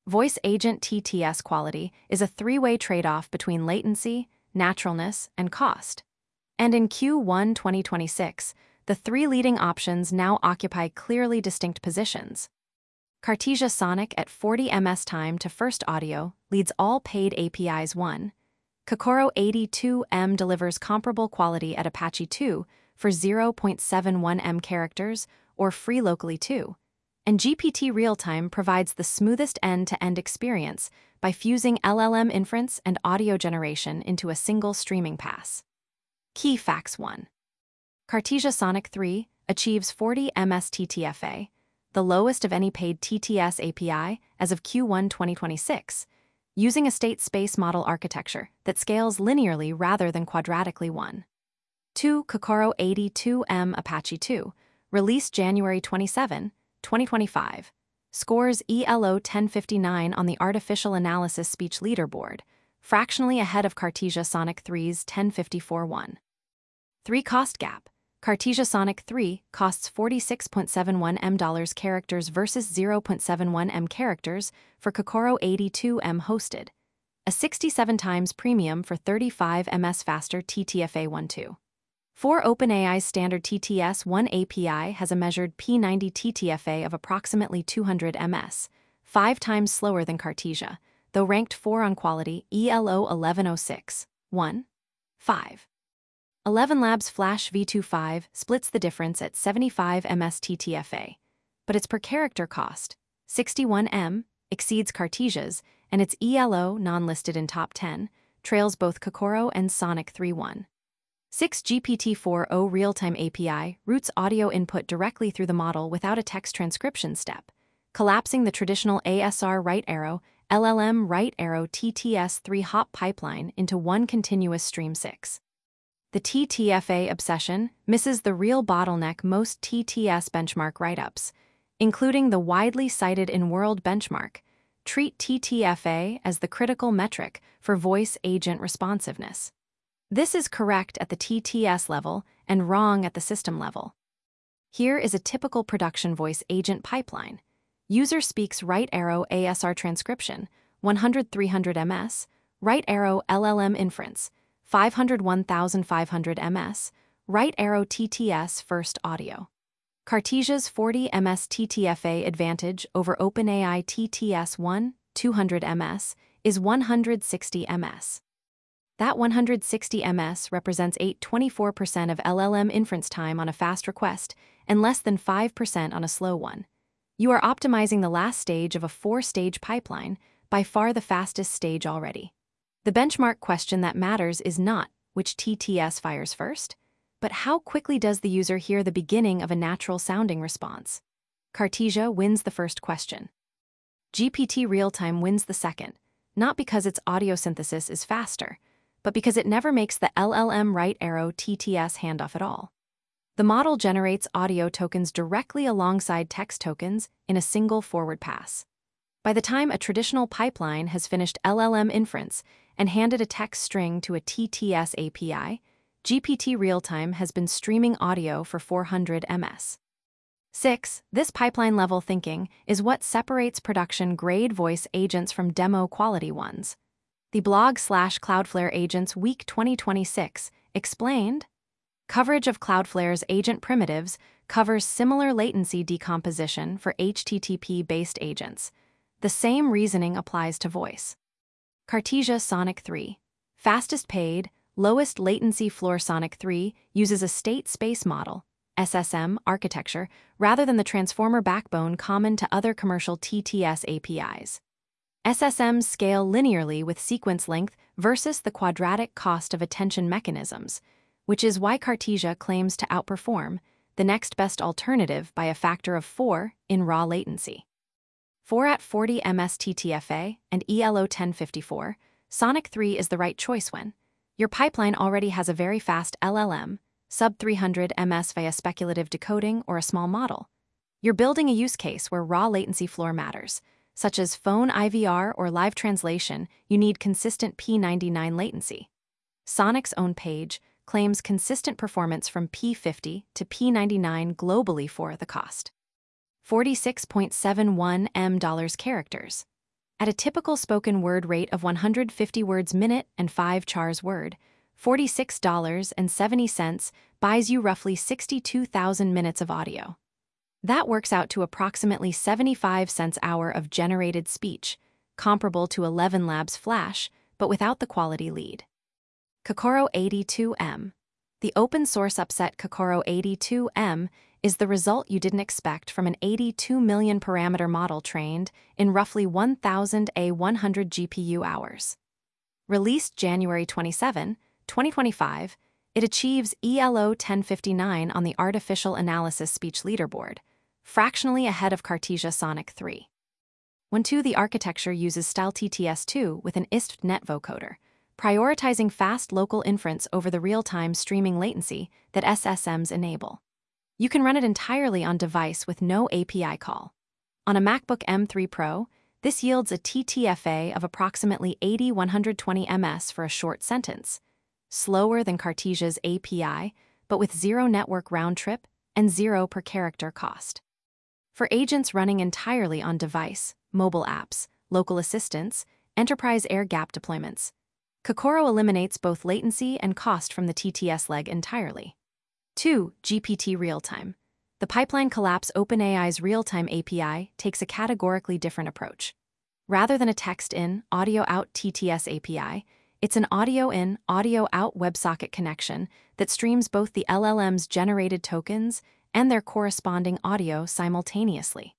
Voice agent TTS quality is a three-way trade-off between latency, naturalness, and cost. And in Q1 2026, the three leading options now occupy clearly distinct positions. Cartesia Sonic at 40 ms time to first audio leads all paid APIs 1. Kokoro 82M delivers comparable quality at Apache 2 for 0.71 m characters or free locally 2. And GPT Realtime provides the smoothest end-to-end experience by fusing LLM inference and audio generation into a single streaming pass. Key facts 1. Cartesia Sonic 3 achieves 40 ms TTFA, the lowest of any paid TTS API as of Q1 2026, using a state space model architecture that scales linearly rather than quadratically 1. 2. Kokoro 82M Apache 2, released January 27, 2025, scores ELO 1059 on the Artificial Analysis Speech Leaderboard, fractionally ahead of Cartesia Sonic 3's 1054-1. 3. Cost gap. Cartesia Sonic 3 costs $46.71 m characters versus 0.71 m characters for Kokoro 82M hosted, a 67 times premium for 35 ms faster TTFA 1.2. 4. OpenAI's standard TTS-1 API has a measured P90 TTFA of approximately 200 ms, 5 times slower than Cartesia, though ranked 4 on quality ELO 1106, 1. 5. 11 Labs Flash V25 splits the difference at 75 ms TTFA, but its per character cost, 61 m, exceeds Cartesia's, and its ELO, non-listed in top 10, trails both Kokoro and Sonic 3.1. 6. GPT-4o Real-Time API routes audio input directly through the model without a text transcription step, collapsing the traditional ASR right arrow, LLM right arrow TTS3 hop pipeline into one continuous stream. 6. The TTFA obsession misses the real bottleneck most TTS benchmark write-ups, including the widely cited in-world benchmark, treat TTFA as the critical metric for voice agent responsiveness. This is correct at the TTS level and wrong at the system level. Here is a typical production voice agent pipeline. User speaks right arrow ASR transcription, 100-300 ms, right arrow LLM inference, 501,500 ms, right arrow TTS first audio. Cartesia's 40 ms TTFA advantage over OpenAI TTS-1, 200 ms, is 160 ms. That 160 ms represents 24% of LLM inference time on a fast request and less than 5% on a slow one. You are optimizing the last stage of a 4-stage pipeline, by far the fastest stage already. The benchmark question that matters is not which TTS fires first, but how quickly does the user hear the beginning of a natural-sounding response. Cartesia wins the first question. GPT Realtime wins the second, not because its audio synthesis is faster, but because it never makes the LLM right arrow TTS handoff at all. The model generates audio tokens directly alongside text tokens in a single forward pass. By the time a traditional pipeline has finished LLM inference and handed a text string to a TTS API, GPT Realtime has been streaming audio for 400 ms. 6. This pipeline-level thinking is what separates production-grade voice agents from demo-quality ones. The blog/Cloudflare Agents Week 2026 explained, coverage of Cloudflare's agent primitives covers similar latency decomposition for HTTP-based agents. The same reasoning applies to voice. Cartesia Sonic 3, fastest paid, lowest latency floor. Sonic 3 uses a state space model, SSM, architecture rather than the transformer backbone common to other commercial TTS APIs. SSMs scale linearly with sequence length versus the quadratic cost of attention mechanisms, which is why Cartesia claims to outperform the next best alternative by a factor of 4 in raw latency. 4 at 40 ms TTFA and ELO 1054, Sonic 3 is the right choice when your pipeline already has a very fast LLM, sub 300 ms via speculative decoding or a small model. You're building a use case where raw latency floor matters, such as phone IVR or live translation. You need consistent P99 latency. Sonic's own page claims consistent performance from P50 to P99 globally for the cost. $46.71 m characters. At a typical spoken word rate of 150 words minute and 5 chars word, $46.70 buys you roughly 62,000 minutes of audio. That works out to approximately 75 cents hour of generated speech, comparable to ElevenLabs Flash, but without the quality lead. Kokoro 82M. The open-source upset Kokoro 82M is the result you didn't expect from an 82 million parameter model trained in roughly 1,100 GPU hours. Released January 27, 2025, it achieves ELO 1059 on the Artificial Analysis Speech Leaderboard, fractionally ahead of Cartesia Sonic 3. 1.2 The architecture uses StyleTTS2 with an ISP-net vocoder, prioritizing fast local inference over the real-time streaming latency that SSMs enable. You can run it entirely on device with no API call. On a MacBook M3 Pro, this yields a TTFA of approximately 80-120 ms for a short sentence, slower than Cartesia's API, but with zero network round trip and zero per character cost. For agents running entirely on device, mobile apps, local assistants, enterprise air-gap deployments, Kokoro eliminates both latency and cost from the TTS leg entirely. 2. GPT Realtime. The pipeline collapse OpenAI's real-time API takes a categorically different approach. Rather than a text-in, audio-out TTS API, it's an audio-in, audio-out WebSocket connection that streams both the LLM's generated tokens and their corresponding audio simultaneously.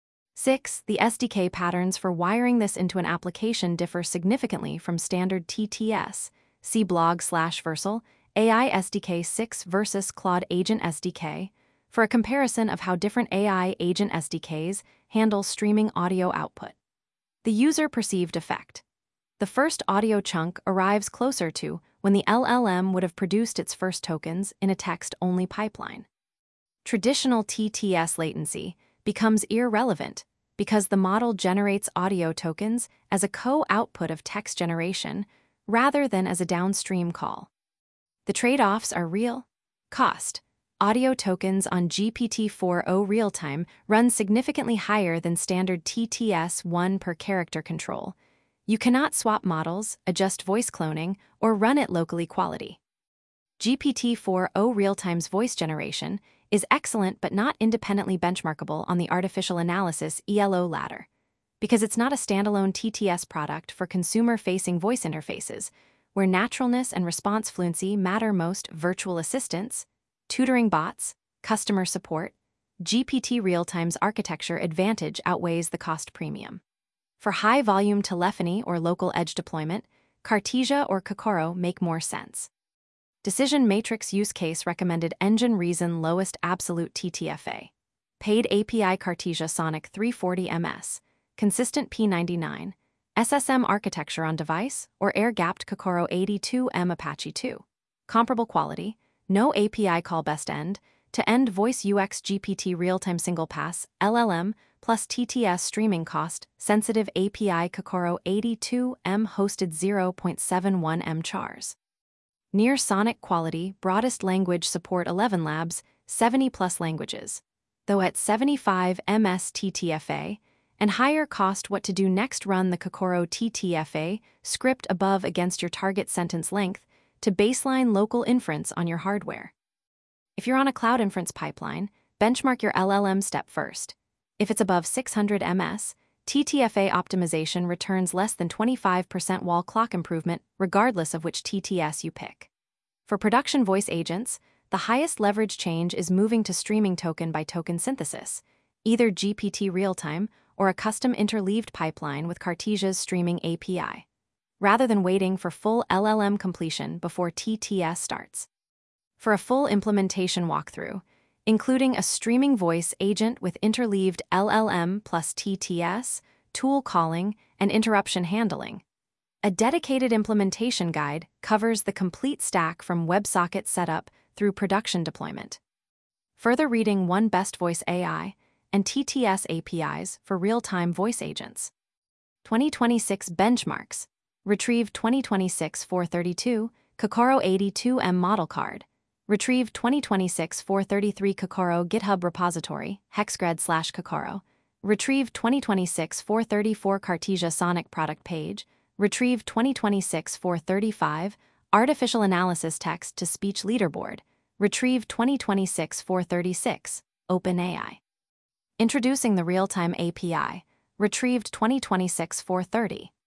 6. The SDK patterns for wiring this into an application differ significantly from standard TTS. See blog/Versal, AI SDK 6 versus Claude Agent SDK, for a comparison of how different AI agent SDKs handle streaming audio output. The user-perceived effect. The first audio chunk arrives closer to when the LLM would have produced its first tokens in a text-only pipeline. Traditional TTS latency becomes irrelevant because the model generates audio tokens as a co-output of text generation rather than as a downstream call. The trade-offs are real. Cost. Audio tokens on GPT-4o real-time run significantly higher than standard TTS-1 per character control. You cannot swap models, adjust voice cloning, or run it locally quality. GPT-4o real-time's voice generation is excellent but not independently benchmarkable on the artificial analysis ELO ladder, because it's not a standalone TTS product for consumer-facing voice interfaces, where naturalness and response fluency matter most. Virtual assistants, tutoring bots, customer support, GPT Realtime's architecture advantage outweighs the cost premium. For high-volume telephony or local edge deployment, Cartesia or Kokoro make more sense. Decision Matrix Use Case Recommended Engine Reason Lowest Absolute TTFA. Paid API Cartesia Sonic 340 ms. Consistent P99. SSM architecture on device or air-gapped Kokoro 82M Apache 2. Comparable quality, no API call best end-to-end voice UX GPT real-time single pass, LLM, plus TTS streaming cost, sensitive API Kokoro 82M hosted 0.71 m chars. Near sonic quality, broadest language support ElevenLabs, 70+ languages. Though at 75 ms TTFA, and higher cost what to do next, run the Kokoro TTFA script above against your target sentence length to baseline local inference on your hardware. If you're on a cloud inference pipeline, benchmark your LLM step first. If it's above 600 ms, TTFA optimization returns less than 25% wall clock improvement regardless of which TTS you pick. For production voice agents, the highest leverage change is moving to streaming token by token synthesis, either GPT Realtime or a custom interleaved pipeline with Cartesia's streaming API, rather than waiting for full LLM completion before TTS starts. For a full implementation walkthrough, including a streaming voice agent with interleaved LLM plus TTS, tool calling, and interruption handling, a dedicated implementation guide covers the complete stack from WebSocket setup through production deployment. Further reading One Best Voice AI and TTS APIs for real-time voice agents. 2026 benchmarks. Retrieve 2026 432 Kokoro 82M model card. Retrieve 2026 433 Kokoro GitHub repository, hexgrid/Kokoro. Retrieve 2026-434 Cartesia Sonic product page. Retrieve 2026-435 Artificial Analysis Text to Speech Leaderboard. Retrieve 2026-436 OpenAI. Introducing the Real-Time API. Retrieved 2026-430.